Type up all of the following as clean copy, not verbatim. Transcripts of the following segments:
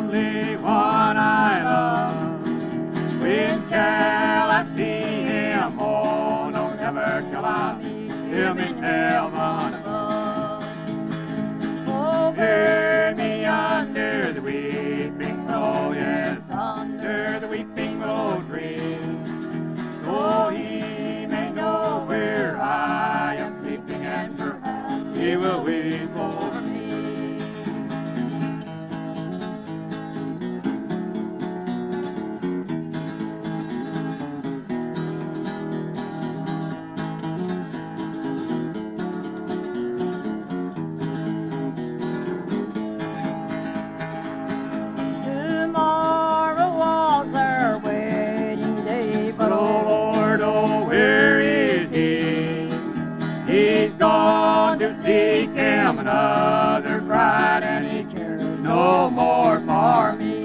only one I love. When shall I see him? Oh, no, never shall I meet him in heaven above. Oh, bear me under the weeping willow, yes, under the weeping willow tree, so he may know where I am sleeping, and perhaps he will weep over me. Seek him another bride, and he cares no more for me.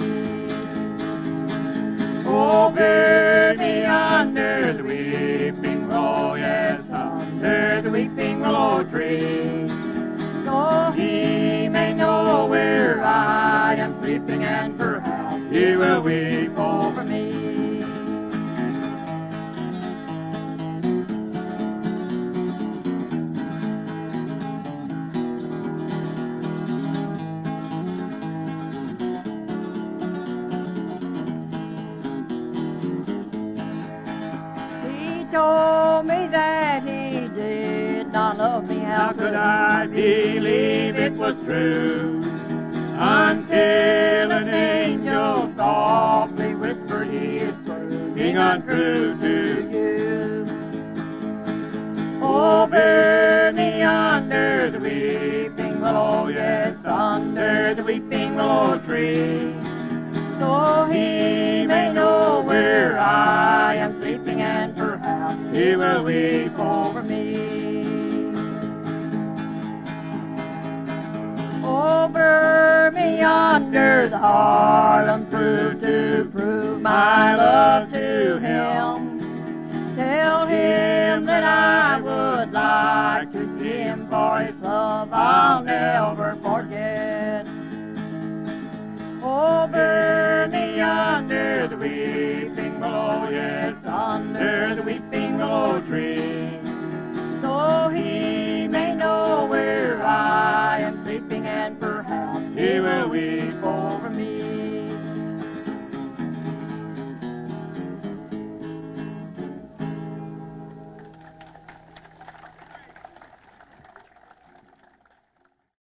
Oh, bury me under the weeping willow, yes, under the weeping willow tree, so he may know where I am sleeping, and perhaps he will weep over me. Told me that he did not love me. How could I believe it was true? Until an angel softly whispered he is proving untrue to you. Oh, bear me under the weeping willow, yes, under the weeping willow tree, so he may know where I am sleeping, and perhaps he will weep over me. Over me under the Harlem tree to prove my love to him. Tell him that I would like to see him, for his love I'll never